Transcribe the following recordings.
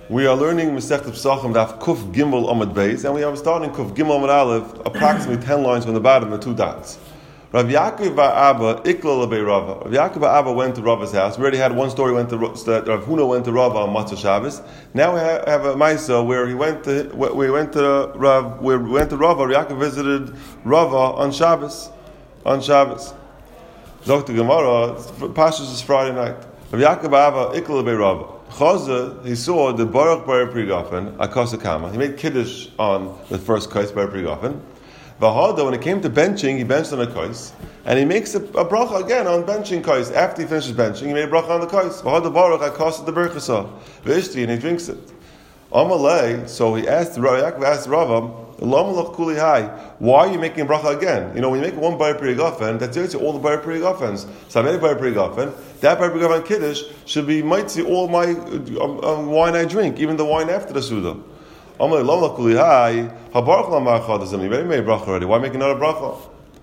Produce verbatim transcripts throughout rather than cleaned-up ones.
We are learning Masechet Pesachim Daf Kuf Gimel Amud Beis, and we are starting Kuf Gimel Amud Aleph, approximately ten lines from the bottom with two dots. Rav Yaakov bar Abba Ikla lebei Rava. Rav Yaakov bar Abba went to Rava's house. We already had one story went to that Rav Huna went to Rava on Matzah Shabbos. Now we have a Maisa where he went to we went to Rav where we went to Rava. Rav Yaakov visited Rava on Shabbos. On Shabbos. Doctor Gemara, Pashas is Friday night. Rav Yaakov bar Abba Ikla lebei Rava. Chaza, he saw the Baruch Bar Prigafen, Akasa Kama. He made Kiddush on the first Kais Bar Prigafen. Vahada, when it came to benching, he benched on a Kais. And he makes a, a bracha again on benching Kais. After he finishes benching, he made a bracha on the Kais. Vahada Baruch Akasa the Berchasa. Vishti, and he drinks it. Amalei, so he asked, Yaakov asked Rava, why are you making a bracha again? You know, when you make one Bar Prigafen, that's it, all the Bar Prigafens. So I made a Bar Prigafen. That Bar Prigafen Kiddush should be might see all my um, um, wine I drink, even the wine after the Suda. Amalei, Lama Kulihai, Habarach Lamar Chadazim. You already made a bracha already. Why make another bracha?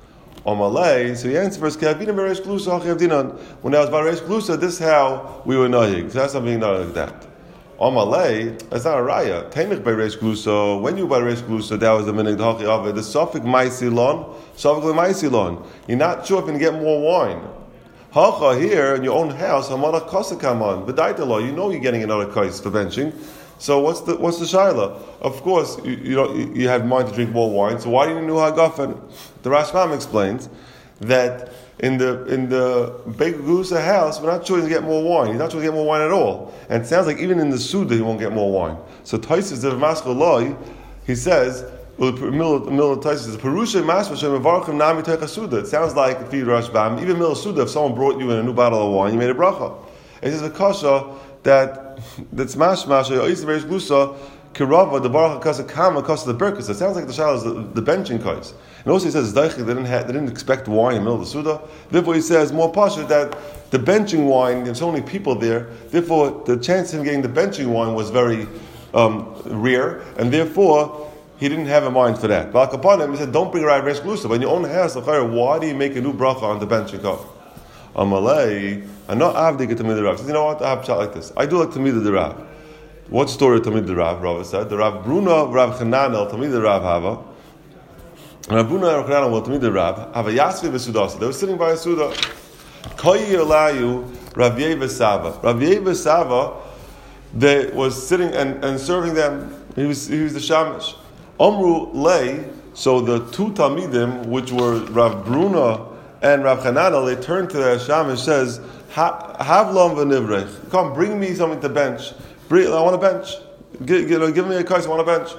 Amalei, so he answers first, Kavina Beresh Klusa, Chavdinan. When I was Beresh Klusa, this is how we were nahig. So that's something not like that. Amalei, that's not a raya. Tainich by Reish Glusa. When you by Reish Glusa, that was the minig hachi of it. The suffix maisilon, suffix maisilon. You're not sure if you can get more wine. Hacha here in your own house, hamara kasakaman. V'daitalo, you know you're getting another kais for benching. So what's the what's the shaila? Of course, you you, know, you have mind to drink more wine. So why do you know hagafen? The Rashbam explains that in the in the Beit Gusa house, we're not sure he's get more wine. He's not sure he'll get more wine at all. And it sounds like even in the Suda, he won't get more wine. So Taisus the Maschaloi, he says, well, the middle of Taisus is Perusha Masvashem Mevarchim Nami Techa Suda. It sounds like if you Rashbam, even middle of Suda, if someone brought you in a new bottle of wine, you made a bracha. It says a kasha that that's mashmash or Yisrael Gusa. Kirava, the Baruch HaKasa Kama, Kasa the Berkus. It sounds like the Shal is the, the benching kais. And also he says, they didn't, have, they didn't expect wine in the middle of the Suda. Therefore he says, more pasha, that the benching wine, there's so many people there, therefore the chance of him getting the benching wine was very um, rare, and therefore he didn't have a mind for that. But upon him, he said, don't bring a right Resh Glusa. But in your own house, why do you make a new bracha on the benching kais? Amalei, I'm not avdik to the Rav. He says, you know what, I have a chat like this. I do like to meet the Rav. What story of Tamid the Rav? Rav said the Rav Bruna Rav Chananel Tamid the Rav Hava. Rav Bruna Rav Chananel will Tamid the Rav Hava Yasvi v'Sudasa. They were sitting by a Suda. Koyi Elayu Rav Yeva Sava. Rav Yeva Sava, they was sitting and, and serving them. He was he was the shamish. Omru Lei. So the two Talmidim, which were Rav Bruna and Rav Chananel, they turned to their shamish. Says, Havlam v'Nivrech. Come, bring me something to bench. I want a bench. Give, give, give me a kais, I want a bench.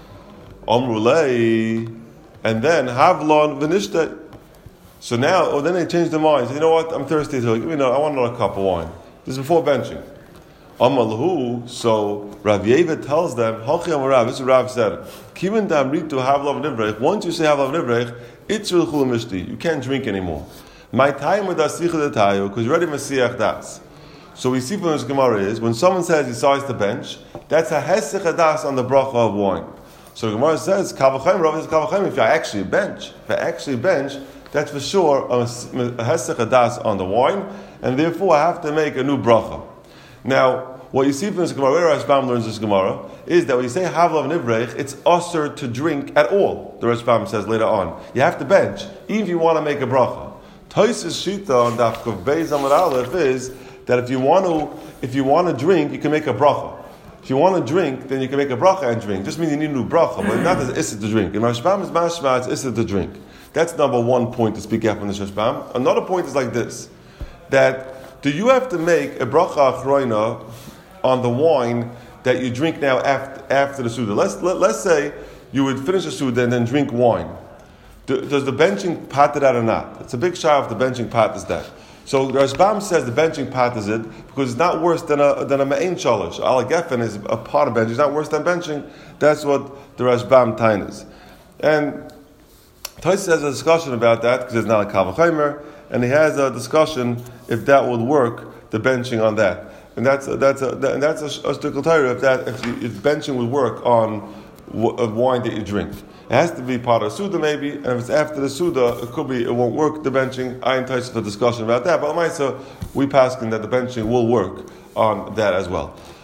Omrulei, and then Havlon v'nishtei. So now, oh, then they changed their minds. You know what? I'm thirsty. So give me another, I want another cup of wine. This is before benching. Amalhu. So Rav Yeva tells them, Hachi Amarav. This is what Rav said. Kiven damritu Havlon v'nivrech. Once you say Havlon v'nivrech, it's chul mishti. You can't drink anymore. My time with asicha detayu because you're ready Masiach das. So we see from this Gemara is, when someone says he saw the bench, that's a hesech hadas on the bracha of wine. So the Gemara says, Kavachem, Rav says, Kavachem, if you actually bench, if you actually bench, that's for sure a hesech hadas on the wine, and therefore I have to make a new bracha. Now, what you see from this Gemara, where Rashbam learns this Gemara, is that when you say Havlav Nivrech, it's usher to drink at all, the Rashbam says later on. You have to bench, even if you want to make a bracha. Taisus Shita on Daf Kuf Beis Amud Aleph is, that if you want to, if you want to drink, you can make a bracha. If you want to drink, then you can make a bracha and drink. Just means you need a new bracha, but not as issa to drink. In Rashbam is mashma, it's issa to drink. That's number one point to speak out from the Rashbam. Another point is like this: that do you have to make a bracha achroina on the wine that you drink now after after the suda? Let's let, let's say you would finish the suda and then drink wine. Do, does the benching pat that or not? It's a big shah if the benching pat is that. So the Rashbam says the benching pat is it because it's not worse than a than a me'ain shalish. Ala gefen is a part of benching. It's not worse than benching. That's what the Rashbam tain is. And Tais has a discussion about that because it's not a kavachaymer, and he has a discussion if that would work, the benching on that. And that's a, that's a and that's a, a stikl Torah if that if, you, if benching would work on w- a wine that you drink. It has to be part of Suda maybe, and if it's after the Suda, it could be, it won't work, the benching. I entice for discussion about that, but Maisa, we pass in that the benching will work on that as well.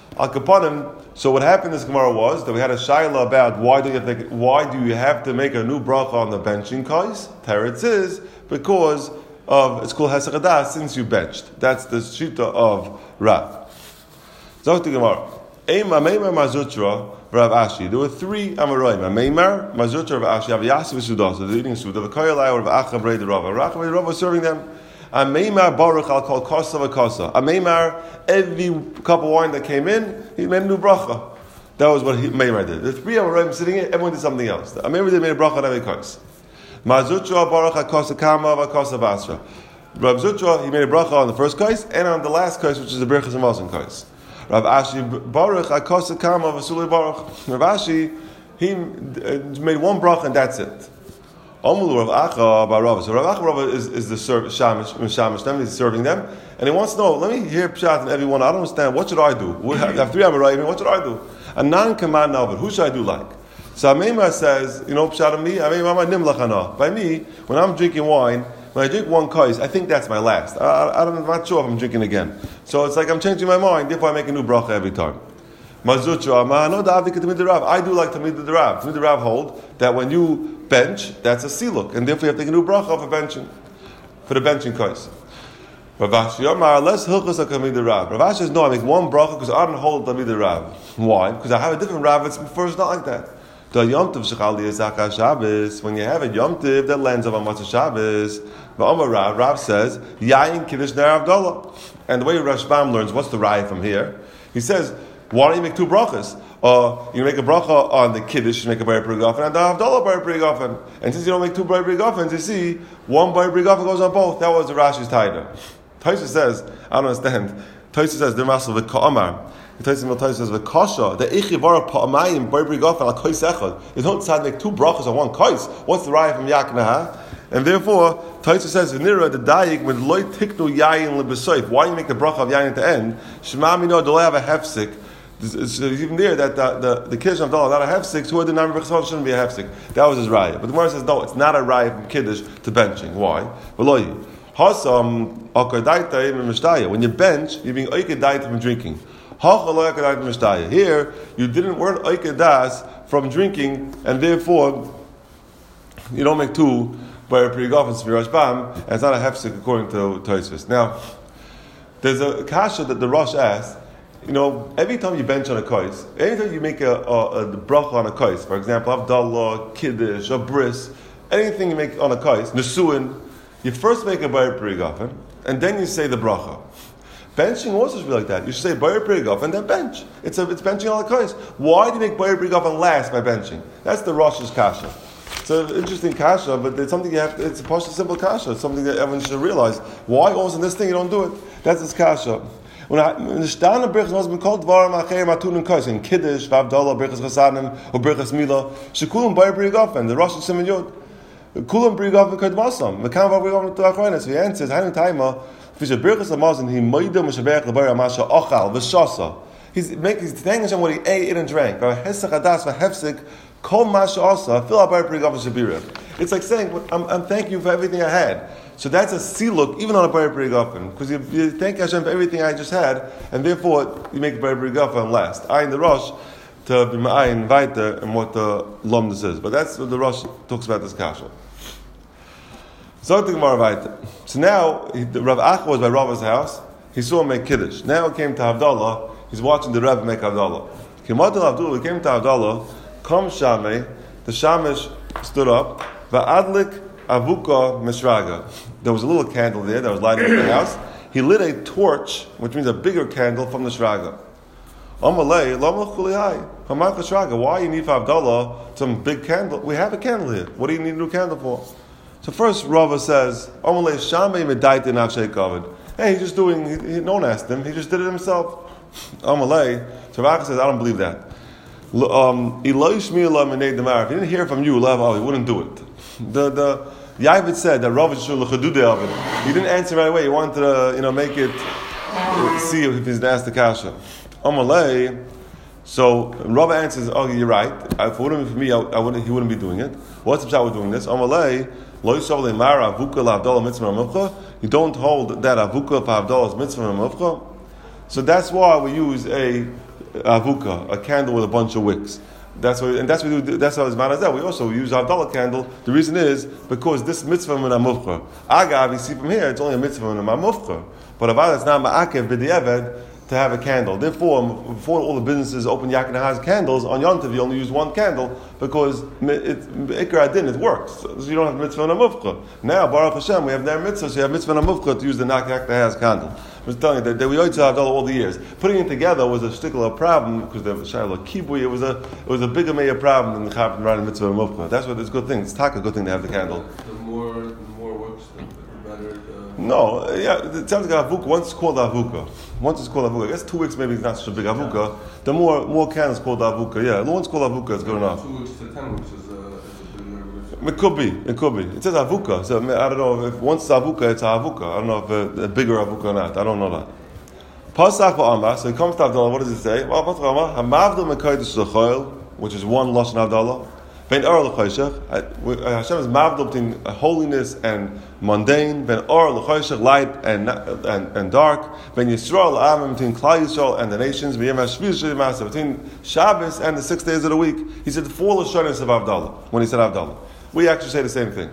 Al Kapanim. So what happened in this Gemara was that we had a shaila about why do you have to, why do you have to make a new bracha on the benching kais? Teretz is because of it's called hesach hadas since you benched. That's the shita of Rav. Zok the Gemara. Eima Meimar Mazutra Rav Ashi. There were three Amoraim. Meimar Mazutra Rav Ashi. Rav Yassi v'Sudas. They're eating Suda. The Koyalai Rav Acha Brei the Rav. Rav Acha Brei the Rav was serving them. A Meimar Baruch I'll call Kosa v'Kosa. A Meimar, every cup of wine that came in, he made a new bracha. That was what he, Meimar did. The three Amoraim sitting here, everyone did something else. A Meimar did made a bracha on every kos. Mazutra Baruch HaKosa Kama v'Kosa Basra. Rav Zutra, he made a bracha on the first kos and on the last kos, which is the Berachas Hamazon kos. Rav Ashi Baruch HaKosa Kama v'Sulei Baruch. Rav Ashi, he made one bracha and that's it. Omulu Rav Acha Bar Rava. So Rav Acha Rava is, is the serv, shamish, shamish them, he's serving them, and he wants to know, let me hear Pshat and everyone, I don't understand, what should I do? I have three Amoraim, what should I do? A non-command novel, who should I do like? So Ameimar says, you know Pshat of me, Ameimar Nimlachana. By me, when I'm drinking wine, when I drink one kais, I think that's my last. I, I don't, I'm not sure if I'm drinking again. So it's like I'm changing my mind, therefore I make a new bracha every time. Mazutra, no, Rav. I do like Tamid the Rav. Tamid the Rav hold that when you bench, that's a siluk, and therefore you have to take a new bracha for benching, for the benching kais. Rav Ashi, Amar, less hilchos Tamid the Rav. Rav Ashi says, no, I make one bracha because I don't hold Tamid the Rav. Why? Because I have a different Rav. It's first not like that. The Yom Tov shechali is Shabbos. When you have a Yom Tov that lands on Matzah Shabbos, the Amar Rav, Rav says, Yayin Kiddush Ner Avdallah. And the way Rashbam learns, what's the raya from here? He says, why don't you make two brachas? Uh, you make a bracha on the Kiddush, you make a Bayir Prigafen, and the Havdalah Bayir Prigafen. And since you don't make two Bayir Prigafens, you see, one Bayir Prigafen goes on both. That was the Rashi's taida. Taisa says, I don't understand. Taisa says, the Masal V'Ka'amar. Taisa says, V'Kasha, the Eichivara Pa'amayim Bayir Prigafen al Kais Echad. You don't decide to make two brachas on one kais. What's the raya from Yaknaha? And therefore, Taisa says, V'Nira, the Dayik, with Loi Tiknu Yayin L'Besoif. Why you make the bracha of Yayin at the end? Shema Mino, do I have a hefsik? It's even there that the the, the Kiddush of Abdallah not a hefsik, who had the name of Bechsal shouldn't be a hefsik. That was his raya. But the Gemara says no, it's not a raya from Kiddush to benching. Why? When you bench, you're being oikedaita from drinking. Here, you didn't weren't oikedas from drinking, and therefore you don't make two by a pre-gofens for Rashbam, and it's not a hefsik according to Tosfos. Now, there's a kasha that the Rosh asked. You know, every time you bench on a kais, anytime you make a, a, a bracha on a kais, for example, Avdallah, Kiddush, a bris, anything you make on a kais, Nesuin, you first make a Bayir Prigafen, and then you say the bracha. Benching also should be like that. You should say Bayir Prigafen and then bench. It's a, it's benching on a kais. Why do you make Bayir Prigafen last by benching? That's the Rosh's kasha. It's an interesting kasha, but it's something you have to, it's a partial simple kasha. It's something that everyone should realize. Why also in this thing you don't do it? That's his kasha. When the Shtana Birchas was been called Dvarim Acher Matun Kais in Kiddush, Vavdallah, Birchas Chasadim, or Birchas Milah, Shekulam Bayir Prigafen, the Rosh Simon Yod, Kulam Prigafen Kadmasam, Mekam Prigafen to Achronis. So he answers, Hanim Taima, Fisher Birchas Hamazon, he Maida Meshaberach Lebayir Amasha Ochal V'Shasa. He's making he's thanking Hashem what he ate and drank. V'Hesach Hadas V'Hefsik Kol Masha Asa Fil Bayir Prigafen Shabira. It's like saying, I'm, I'm thanking you for everything I had. So that's a siluk, even on a Bayir Prigafen, because you, you thank Hashem for everything I just had, and therefore you make Bayir Prigafen last. Ayin the Rosh to be ma'ayin weiter and what the lomdus is. But that's what the Rosh talks about this kasha. So the Gemara weiter. So now he, the Rav Acha was by Rava's house. He saw him make kiddush. Now he came to Havdalah. He's watching the Rebbe make Havdalah. Kimatul Havdalah. He came to Havdalah. Kom Shamei. The Shamish stood up. Va'adlik Avuka Mishraga. There was a little candle there that was lighting up the house. He lit a torch, which means a bigger candle from the Shraga. Amalei, Lama Chulihai, Hamaka Shraga. Why you need for Abdallah some big candle? We have a candle here. What do you need a new candle for? So first Rava says, Amalei Shamei Medaitin Akshay Kavod. Hey, he's just doing, he, he, no one asked him, he just did it himself. Amalei, so Rava says, I don't believe that. Um, he didn't hear from you, oh, he wouldn't do it. The, the, Yavid said that Rav he didn't answer right away. He wanted to, you know, make it uh, see if he's asked the kasha. Amalei. So Rav answers, "Oh, you're right. If it wouldn't be for me, I, I wouldn't. He wouldn't be doing it. What's the pshat with doing this? Amalei lo yishav le'mara avuka la'avdala mitzvah mavcha. You don't hold that avuka for avdala is mitzvah mavcha. So that's why we use a avuka, a candle with a bunch of wicks. That's what, and that's what we do. That's how it's mad as that. We also use Havdalah candle. The reason is because this mitzvah in a mufcha. Agav, you see from here, it's only a mitzvah in a mufcha. But about it's not ma'akev b'di'eved to have a candle. Therefore, before all the businesses open Yakin has candles on Yom Tov, you only use one candle because it's Ikar Adin, it works. So you don't have mitzvah in a mufcha. Now, Baruch Hashem, we have their mitzvah, so you have mitzvah in a mufcha to use the Yakin has candle. I was telling you that, that we always have all the years. Putting it together was a particular problem because the Shiloh Kibui, it was a it was a bigger major problem than the Chav and mitzvah and mufcha. That's what it's a good thing. It's taka, a good thing to have the candle. The more the more works, the better. The... No, yeah, it sounds like avuka. Once it's called avuka. Once it's called avuka. I guess two weeks maybe it's not such a big avuka. The more more candles called avuka. Yeah, the one's called avuka is good enough. Two weeks to ten weeks is a, is a big number. It could be. It could be. It says avuka. So I don't know if once it's avuka, it's avuka. I don't know if a, a bigger avuka or not. I don't know that. Pasach v'amar. So it comes to Havdalah. What does it say? Well, Pasach v'amar. Hamavdil mekaydish l'choil, which is one lashon Havdalah. Ben or l'choshech. Hashem is mavdil between holiness and mundane. Ben or l'choshech, light and and and dark. Ben Yisrael l'amim, between Klal Yisrael and the nations. B'yem hashvius shemasa, between Shabbos and the six days of the week. He said the four lashonos of Havdalah when he said Havdalah. We actually say the same thing.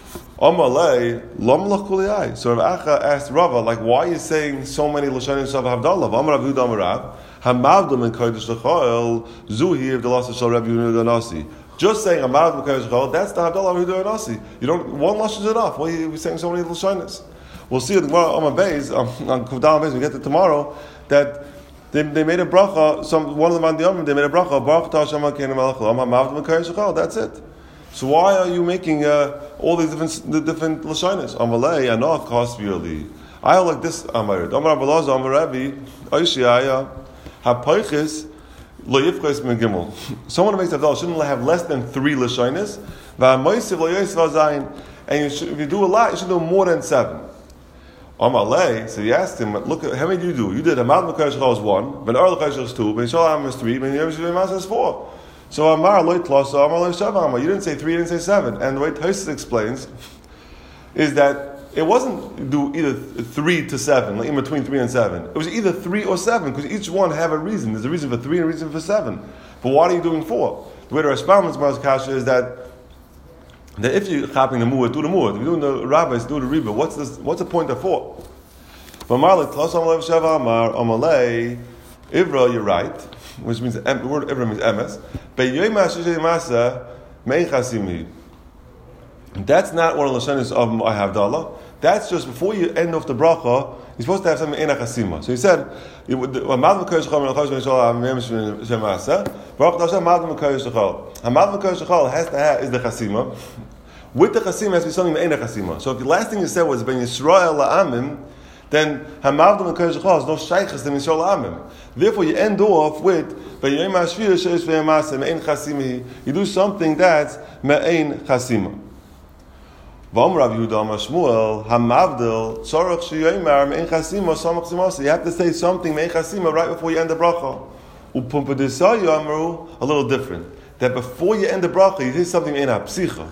Amalei lam lachuliyai. So Rav Acha asked Rava, like, why are you saying so many lashonos of Havdalah? Amar Rav Yehuda Amar Rav, hamavdil min kodesh l'choil zuhi of the loss of Shal Rav Yehuda Nasi. Just saying amavdil min kodesh l'choil, that's the Havdalah of Yehuda Nasi. You don't one lashon is enough. Why are you saying so many lashonos? We'll see it on my base on Kuvdal base. We get to tomorrow that. They, they made a bracha. Some one of the mandiyamim they made a bracha. Baruch ta Hashem Elokeinu melech haolam hamavdil min kodesh l'choil. That's it. So why are you making uh, all these different the different lashonos? Amalei anach kasvioli. I like this Amarid. Amar Abelazar Amar Rabbi Oishiyaya Hapoichis Lo Yifchos Min Gimel. Someone who makes Havdalah shouldn't have less than three lashonos. Va'amoisiv Lo Yosef Zayin. And you should, if you do a lot, you should do more than seven. Amalei. So he asked him, look, how many do you do? You did Hamad Mekadosh Chol is one. Ben Ar L'Chodesh is two. Ben Shalom is three. Ben Yom Shivim is four. So Amar loy tlasa, Amar loy shava Amar. You didn't say three, you didn't say seven. And the way Tosfos explains is that it wasn't do either three to seven, like in between three and seven. It was either three or seven, because each one have a reason. There's a reason for three and a reason for seven. But why are you doing four? The way the Rashbam Mar's kasha is that that if you're chopping the muad, do the muad. If you're doing the rabbis, do the riba. What's this? What's the point of four? But Amar loy tlasa, Amar loy shava Amar. Amalei Ivra, you're right. Which means the word Ivra means emes. That's not one of the lashonos of Havdalah. That's just before you end off the bracha. You're supposed to have something in a chasima. So he said, "Hamad mekadosh l'chol has to have is the chasima. With the chasima has to be something in a chasima. So if the last thing you said was ben Yisrael la'amim, then hamavdil mekadosh l'chol is no shaychus to Yisrael la'amim. Therefore, you end off with you do something that's me'ein chasima. You have to say something me'ein chasima right before you end the bracha. A little different. That before you end the bracha, you say something me'ein ha'psicha.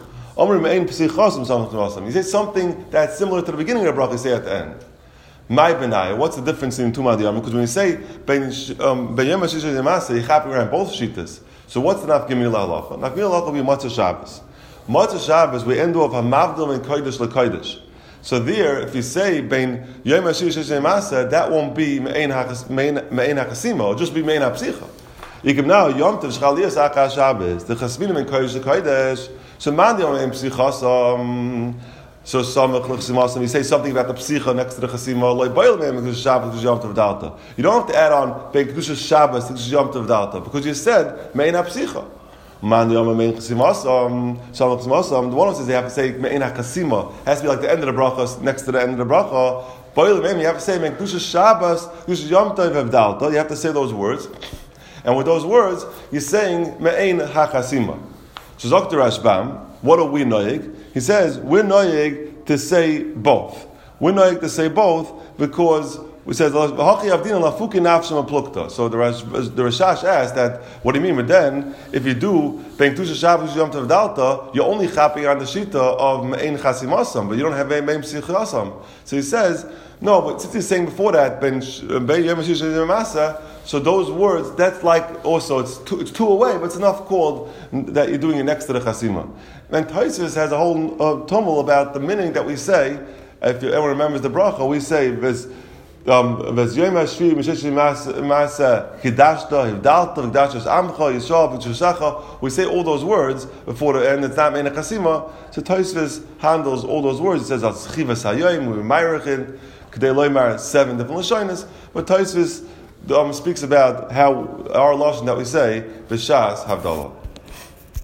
You say something that's similar to the beginning of the bracha. You say at the end. My benai. What's the difference in two madiyam? Because when you say ben yom hashish yemasa, you chap around both shitas. So what's the nafgimil halacha? Nafgimil halacha will be matzah Shabbos. Matzah Shabbos we end off hamavdil and kodesh lekodesh. So there, if you say ben yom hashish yemasa, that won't be me'ein hakasima. It'll just be me'ein hapsicha. You can now yom tov shchaliyas achas Shabbos. The chasminim and kodesh lekodesh. So mandiyam and psichasam. So you say something about the psicha next to the chasima, like because Shabbos Yom Tov Dalta. You don't have to add on because Shabbos is Yom Tov Dalta because you said me'ein psicha. Man Yom me'ein chasimasam, Shalom chasimasam. The one who says they have to say me'ein chasima has to be like the end of the bracha, next to the end of the bracha. You have to say me'ein Shabbos, Yom Tov Dalta. You have to say those words, and with those words you're saying me'ein hachasima. So Zok Rashbam, what are we noyeg? He says, we're noyeg to say both. We're noyeg to say both because we says, so the Rash, the Rashash asked that, what do you mean? But then, if you do, Ben Tusha Shabbos Yom Tov Dalta, you're only chapping on the shita of Me'ein Chasimasam, but you don't have Me'ein Psichasam. So he says, no, but since he's saying before that, Ben Yom Hashish Yemasa, So those words, that's like also, it's two, it's two away, but it's enough called that you're doing it next to the chasima. And Tosfos has a whole uh, tumble about the meaning that we say. If you, everyone remembers the bracha, we say, Vez Yom HaShvi Misheshi Masa Hidashta Hivdalta Hivdashas Amcha Yishav V'Shushacha. We say all those words before the end. It's not in a chasima. So Tosfos handles all those words. It says Al Chivas Hayoim We Meirachin K'dei Loymar seven different lashonos. But Tosfos um, speaks about how our lashon that we say B'Shas Havdalah.